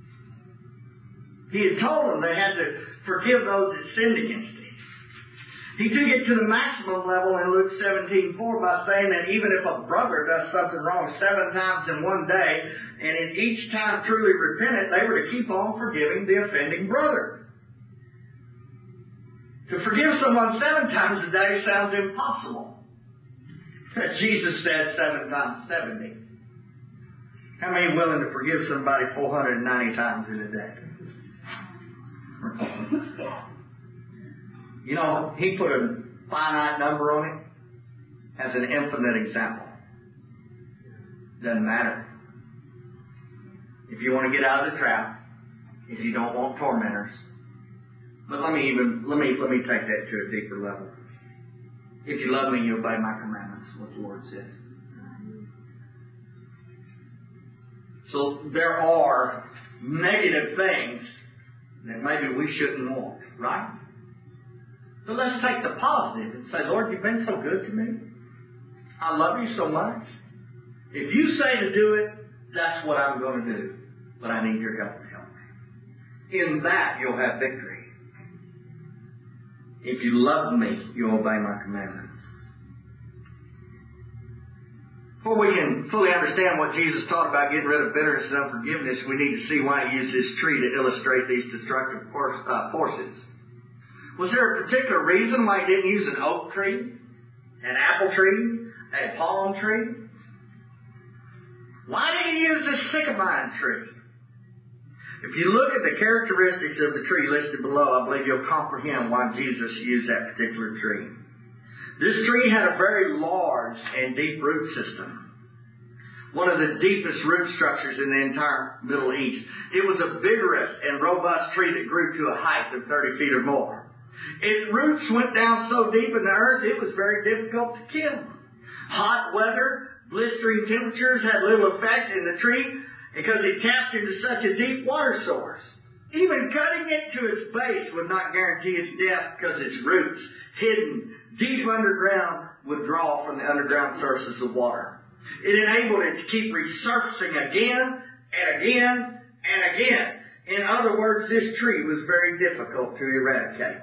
He had told them they had to forgive those that sinned against him. He took it to the maximum level in Luke 17:4 by saying that even if a brother does something wrong 7 times in one day, and in each time truly repentant, they were to keep on forgiving the offending brother. To forgive someone 7 times a day sounds impossible. Jesus said 7 times 70. How many are willing to forgive somebody 490 times in a day? You know, he put a finite number on it as an infinite example. Doesn't matter. If you want to get out of the trap, if you don't want tormentors. But let me take that to a deeper level. If you love me, you obey my commandments, what the Lord says. So there are negative things that maybe we shouldn't want, right? So let's take the positive and say, Lord, you've been so good to me. I love you so much. If you say to do it, that's what I'm going to do. But I need your help to help me. In that, you'll have victory. If you love me, you'll obey my commandments. Before we can fully understand what Jesus taught about getting rid of bitterness and unforgiveness, we need to see why he used this tree to illustrate these destructive forces. Was there a particular reason why he didn't use an oak tree, an apple tree, a palm tree? Why did he use this sycamine tree? If you look at the characteristics of the tree listed below, I believe you'll comprehend why Jesus used that particular tree. This tree had a very large and deep root system. One of the deepest root structures in the entire Middle East. It was a vigorous and robust tree that grew to a height of 30 feet or more. Its roots went down so deep in the earth, it was very difficult to kill. Hot weather, blistering temperatures had little effect in the tree because it tapped into such a deep water source. Even cutting it to its base would not guarantee its death because its roots, hidden deep underground, would draw from the underground sources of water. It enabled it to keep resurfacing again and again and again. In other words, this tree was very difficult to eradicate.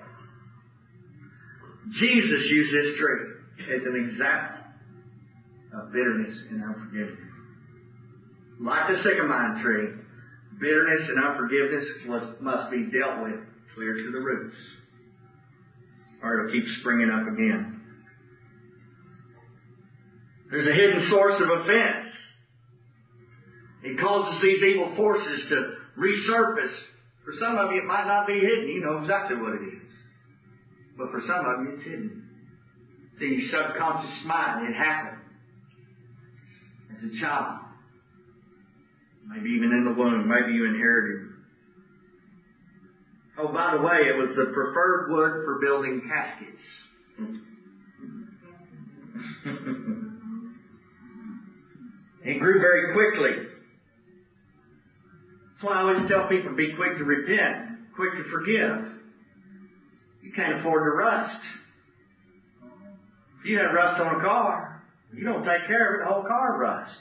Jesus used this tree as an example of bitterness and unforgiveness. Like the sycamine tree, bitterness and unforgiveness must be dealt with clear to the roots, or it'll keep springing up again. There's a hidden source of offense. It causes these evil forces to resurface. For some of you, it might not be hidden. You know exactly what it is. But for some of you, it's hidden. It's in your subconscious mind. It happened as a child. Maybe even in the womb. Maybe you inherited. Oh, by the way, it was the preferred wood for building caskets. It grew very quickly. That's why I always tell people to be quick to repent, quick to forgive. You can't afford to rust. If you have rust on a car, you don't take care of it, the whole car rusts.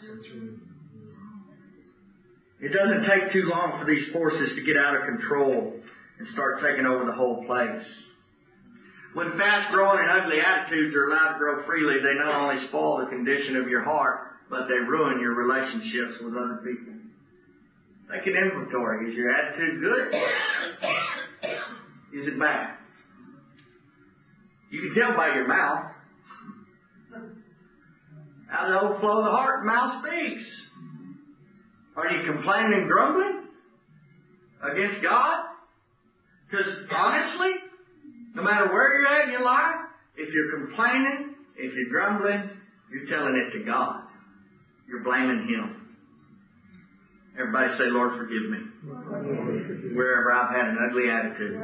It doesn't take too long for these forces to get out of control and start taking over the whole place. When fast-growing and ugly attitudes are allowed to grow freely, they not only spoil the condition of your heart, but they ruin your relationships with other people. Take an inventory. Is your attitude good? Is it bad? You can tell by your mouth. Out of the overflow of the heart, the mouth speaks. Are you complaining and grumbling? against God? Because honestly, no matter where you're at in your life, if you're complaining, if you're grumbling, you're telling it to God. You're blaming Him. Everybody say, Lord, forgive me. Wherever I've had an ugly attitude.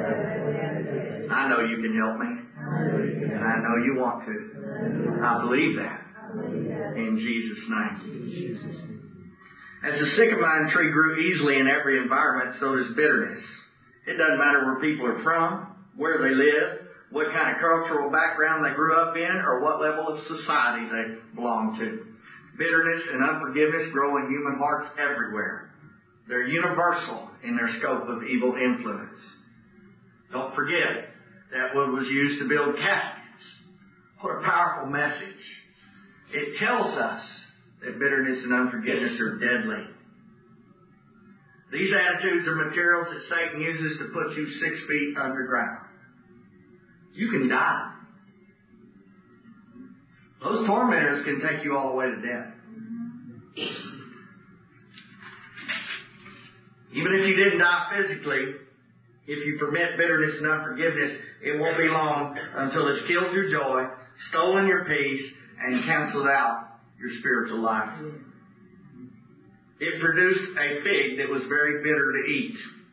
I know you can help me. And I know you want to. I believe that. In Jesus' name. As the sycamore tree grew easily in every environment, so does bitterness. It doesn't matter where people are from, where they live, what kind of cultural background they grew up in, or what level of society they belong to. Bitterness and unforgiveness grow in human hearts everywhere. They're universal in their scope of evil influence. Don't forget that wood was used to build caskets. What a powerful message. It tells us that bitterness and unforgiveness are deadly. These attitudes are materials that Satan uses to put you 6 feet underground. You can die. Those tormentors can take you all the way to death. Even if you didn't die physically, if you permit bitterness and unforgiveness, it won't be long until it's killed your joy, stolen your peace, and canceled out your spiritual life. It produced a fig that was very bitter to eat.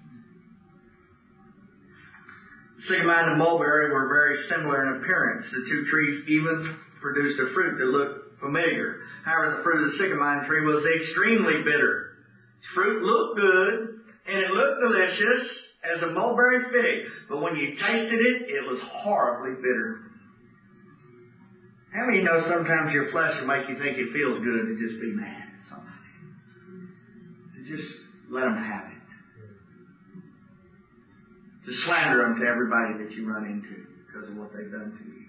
Sycamore and mulberry were very similar in appearance. The two trees even produced a fruit that looked familiar. However, the fruit of the sycamore tree was extremely bitter. Its fruit looked good, and it looked delicious as a mulberry fig. But when you tasted it, it was horribly bitter. How many of you know sometimes your flesh will make you think it feels good to just be mad at somebody? To just let them have it. To slander them to everybody that you run into because of what they've done to you.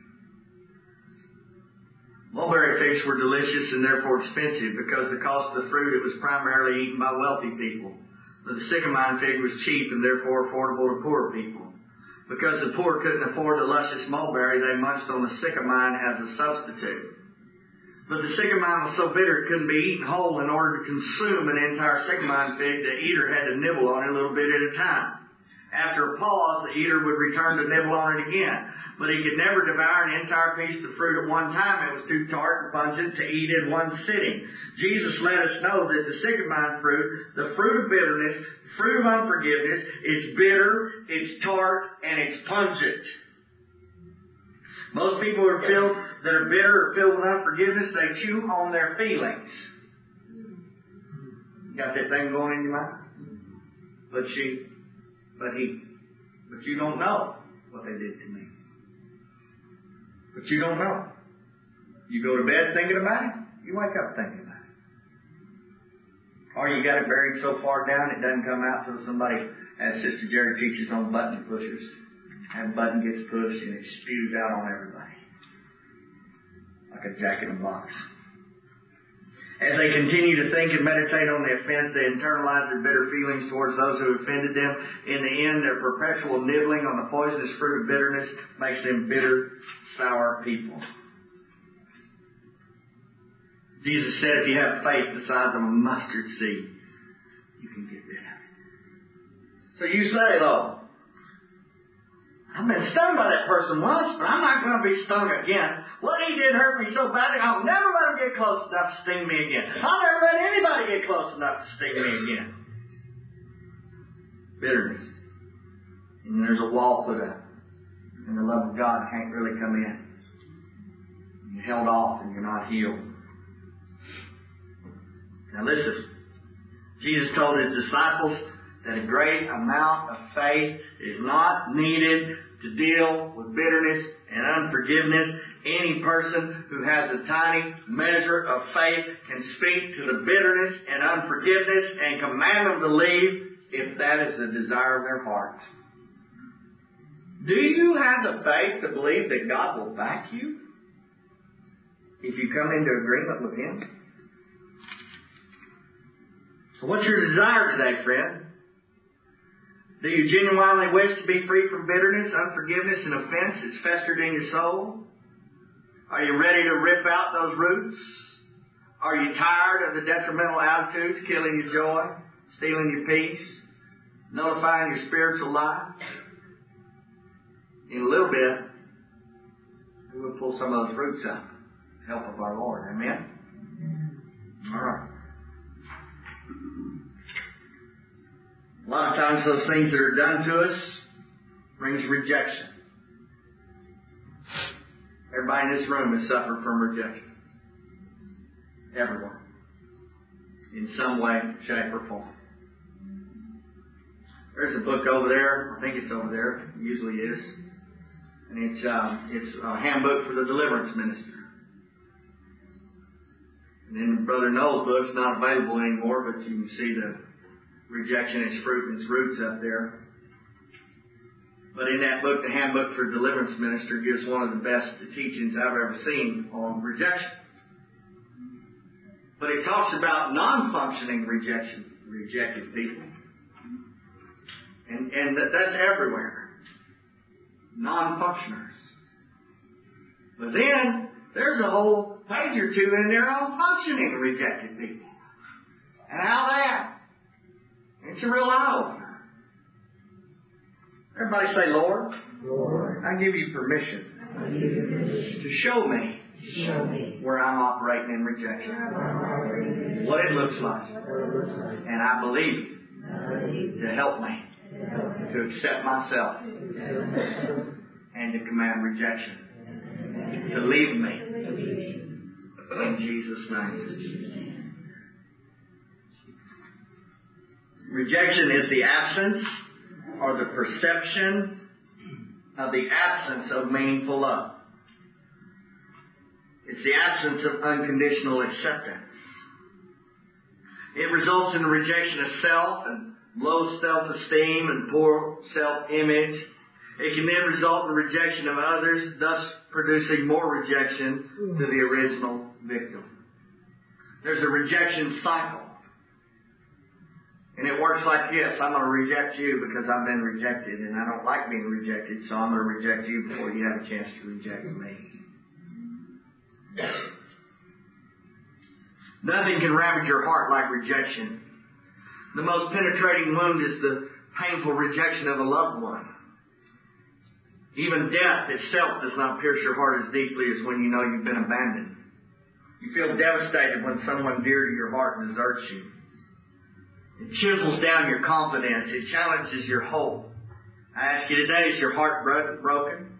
Mulberry figs were delicious and therefore expensive because the cost of the fruit, it was primarily eaten by wealthy people. But the sycamore fig was cheap and therefore affordable to poor people. Because the poor couldn't afford the luscious mulberry, they munched on the sycamore as a substitute. But the sycamore was so bitter it couldn't be eaten whole. In order to consume an entire sycamore fig, the eater had to nibble on it a little bit at a time. After a pause, the eater would return to nibble on it again. But he could never devour an entire piece of fruit at one time. It was too tart and pungent to eat in one sitting. Jesus let us know that the sycamore fruit, the fruit of bitterness, the fruit of unforgiveness, it's bitter, it's tart, and it's pungent. Most people that are bitter or filled with unforgiveness, they chew on their feelings. Got that thing going in your mind? But you don't know what they did to me. But you don't know. You go to bed thinking about it, you wake up thinking about it. Or you got it buried so far down it doesn't come out till somebody, as Sister Jerry teaches on button pushers. That button gets pushed and it spews out on everybody. Like a jack in a box. As they continue to think and meditate on the offense, they internalize their bitter feelings towards those who offended them. In the end, their perpetual nibbling on the poisonous fruit of bitterness makes them bitter, sour people. Jesus said, if you have faith the size of a mustard seed, you can get rid of it. So you say, though, I've been stung by that person once, but I'm not going to be stung again. What he did hurt me so badly, I'll never let him get close enough to sting me again. I'll never let anybody get close enough to sting me again. Bitterness. And there's a wall put up. And the love of God can't really come in. You're held off and you're not healed. Now listen. Jesus told his disciples that a great amount of faith is not needed to deal with bitterness and unforgiveness. Any person who has a tiny measure of faith can speak to the bitterness and unforgiveness and command them to leave if that is the desire of their heart. Do you have the faith to believe that God will back you if you come into agreement with Him? So what's your desire today, friend? Do you genuinely wish to be free from bitterness, unforgiveness, and offense that's festered in your soul? Are you ready to rip out those roots? Are you tired of the detrimental attitudes killing your joy, stealing your peace, notifying your spiritual life. In a little bit, we'll pull some of those roots up. Help of our Lord. Amen? All right. A lot of times those things that are done to us brings rejection. Everybody in this room has suffered from rejection. Everyone. In some way, shape, or form. There's a book over there. I think it's over there. It usually is. And it's a handbook for the deliverance minister. And then Brother Noel's book's not available anymore, but you can see the rejection, its fruit, and its roots up there. But in that book, the handbook for deliverance minister gives one of the best teachings I've ever seen on rejection. But it talks about non-functioning rejected people. And that's everywhere. Non-functioners. But then, there's a whole page or two in there on functioning rejected people. And how that? It's a real eye-opener. Everybody say, Lord, I give you permission to show me where I'm operating in rejection. What it looks like. And I believe you to help me to accept myself and to command rejection. To leave me. In Jesus' name. Rejection is the absence or the perception of the absence of meaningful love. It's the absence of unconditional acceptance. It results in the rejection of self and low self-esteem and poor self-image. It can then result in the rejection of others, thus producing more rejection to the original victim. There's a rejection cycle. And it works like this. I'm going to reject you because I've been rejected and I don't like being rejected, so I'm going to reject you before you have a chance to reject me. Nothing can ravage your heart like rejection. The most penetrating wound is the painful rejection of a loved one. Even death itself does not pierce your heart as deeply as when you know you've been abandoned. You feel devastated when someone dear to your heart deserts you. It chisels down your confidence. It challenges your hope. I ask you today, is your heart broken?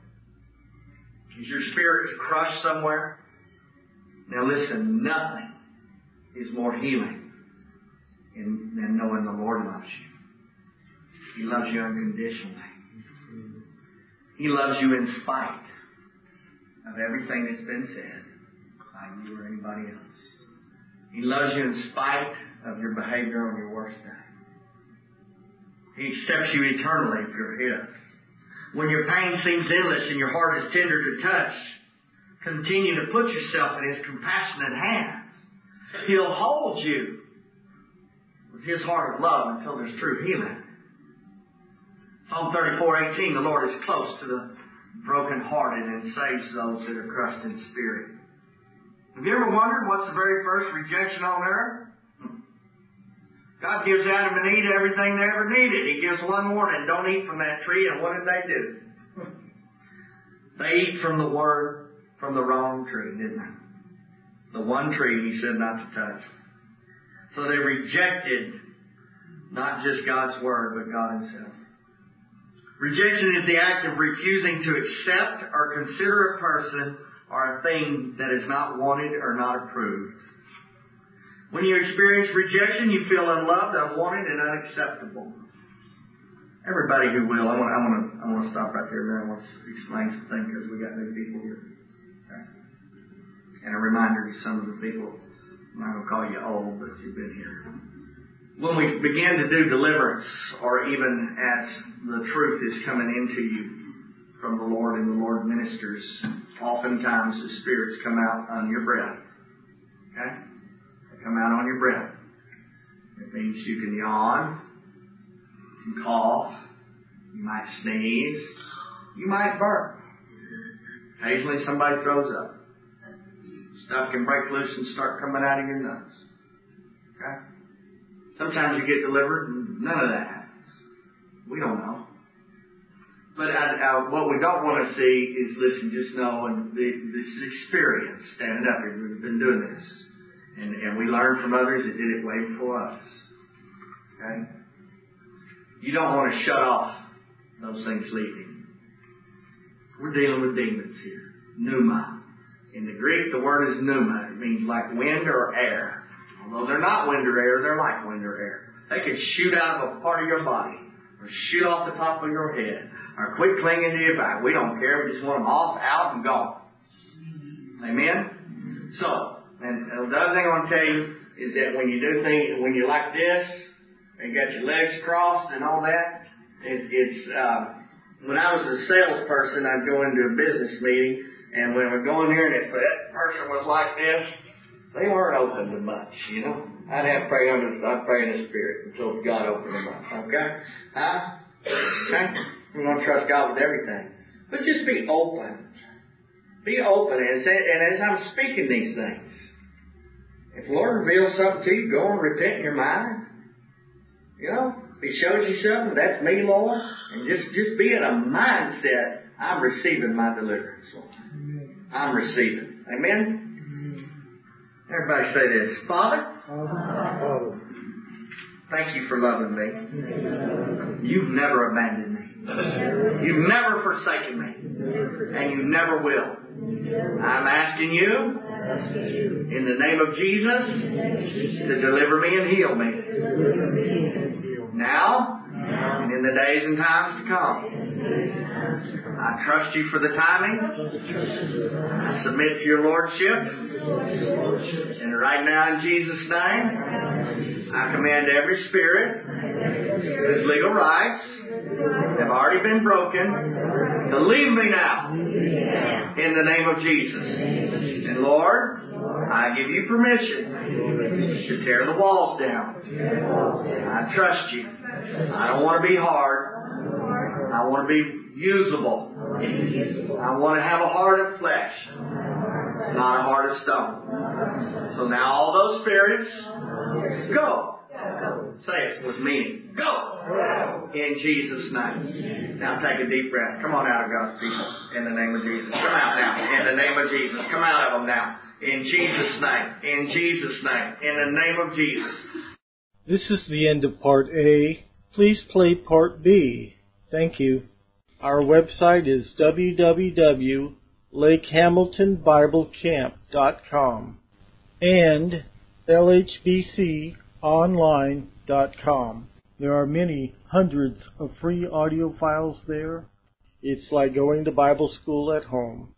Is your spirit crushed somewhere? Now listen, nothing is more healing than knowing the Lord loves you. He loves you unconditionally. He loves you in spite of everything that's been said by you or anybody else. He loves you in spite of your behavior on your worst day. He accepts you eternally if you're His. When your pain seems endless and your heart is tender to touch, continue to put yourself in His compassionate hands. He'll hold you with His heart of love until there's true healing. Psalm 34:18, the Lord is close to the brokenhearted and saves those that are crushed in spirit. Have you ever wondered what's the very first rejection on earth? God gives Adam and Eve everything they ever needed. He gives one warning, don't eat from that tree, and what did they do? They eat from the wrong tree, didn't they? The one tree He said not to touch. So they rejected not just God's Word, but God Himself. Rejection is the act of refusing to accept or consider a person or a thing that is not wanted or not approved. When you experience rejection, you feel unloved, unwanted, and unacceptable. Everybody who will, I want to stop right there. I want to explain some things because we got new people here. Okay. And a reminder to some of the people, I'm not going to call you old, but you've been here. When we begin to do deliverance, or even as the truth is coming into you from the Lord and the Lord ministers, oftentimes the spirits come out on your breath. Okay? They come out on your breath. It means you can yawn, you can cough, you might sneeze, you might burp. Occasionally somebody throws up. Stuff can break loose and start coming out of your nose. Okay? Sometimes you get delivered and none of that happens. We don't know. But what we don't want to see is, listen, just know, and this experience, standing up here, we've been doing this. And we learned from others that did it way before us. Okay? You don't want to shut off those things leaving. We're dealing with demons here. Pneuma. In the Greek, the word is pneuma. It means like wind or air. Although they're not wind or air, they're like wind or air. They could shoot out of a part of your body, or shoot off the top of your head, or quit clinging to your back. We don't care. We just want them off, out, and gone. Amen? So, and the other thing I want to tell you is that when you do things, when you're like this, and you got your legs crossed and all that, when I was a salesperson, I'd go into a business meeting, and when we'd go in here and if that person was like this, they weren't open to much, you know. I'd pray in the Spirit until God opened them up. Okay? Okay? We want to trust God with everything. But just be open. Be open. And as I'm speaking these things, if the Lord reveals something to you, go and repent in your mind. You know, if He shows you something, that's me, Lord. And just be in a mindset, I'm receiving my deliverance, Lord. I'm receiving. Amen? Everybody say this. Father, thank you for loving me. You've never abandoned me. You've never forsaken me. And you never will. I'm asking you, in the name of Jesus, to deliver me and heal me. Now, and in the days and times to come. I trust you for the timing. I submit to your Lordship. And right now in Jesus' name, I command every spirit whose legal rights have already been broken to leave me now in the name of Jesus. And Lord, I give you permission to tear the walls down. I trust you. I don't want to be hard. I want to be usable. I want to have a heart of flesh, not a heart of stone. So now all those spirits, go. Say it with meaning. Go. In Jesus' name. Now take a deep breath. Come on out of God's people. In the name of Jesus. Come out now. In the name of Jesus. Come out of them now. In Jesus' name. In Jesus' name. In the name of Jesus. This is the end of Part A. Please play Part B. Thank you. Our website is www.lakehamiltonbiblecamp.com and lhbconline.com. There are many hundreds of free audio files there. It's like going to Bible school at home.